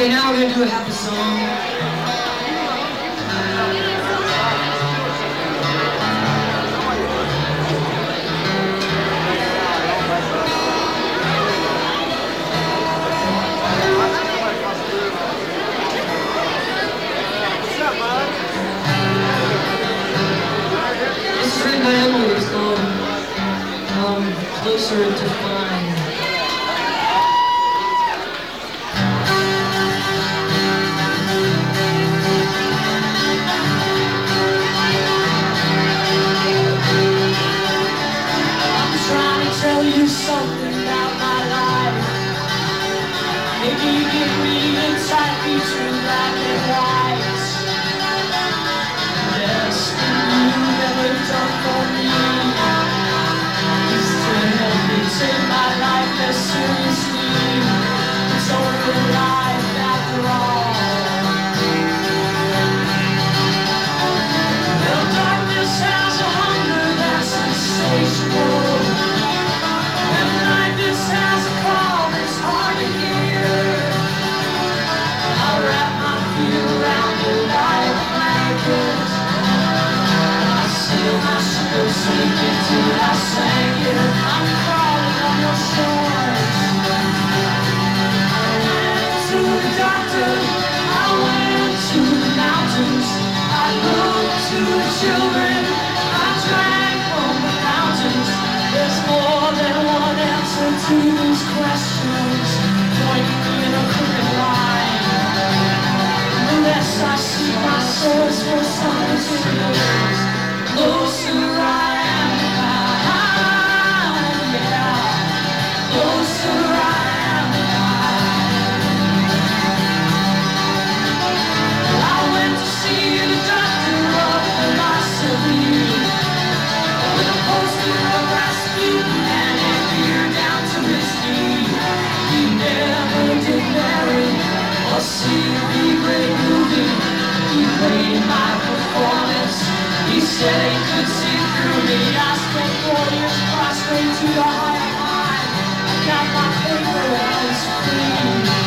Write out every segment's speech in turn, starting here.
Okay, now we're gonna do a happy song. This is written by Emily. It's called Closer to Fine. Something about my life. Maybe you give me insight between black and white. Yes, you never done for me is to help me take my life less seriously. It's only life after all. Well, darkness has a hunger that's insatiable. Sleeping till I sank it. I'm crawling on your shores. I went to the doctor. I went to the mountains. I looked to the children. I drank from the fountains. There's more than one answer to these questions. Pointing me in a crooked line. The less I see my source for some materials, closer I am to God, yeah. Closer I am to God. I went to see the doctor of philosophy with a poster of Rasputin and a beer down to his knee. He never did marry or see a great movie. He played my performance. He said he could see through me. I spent 4 years prostrate to the higher mind. I got my paper, I was free.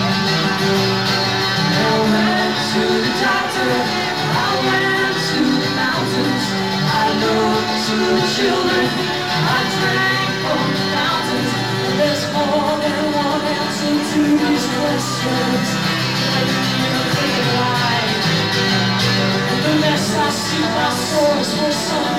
I went to the doctor. I went to the mountains. I looked to the children. I drank from the fountains. And there's more than one answer to these questions. Like me in a crooked line. The less I see my source for some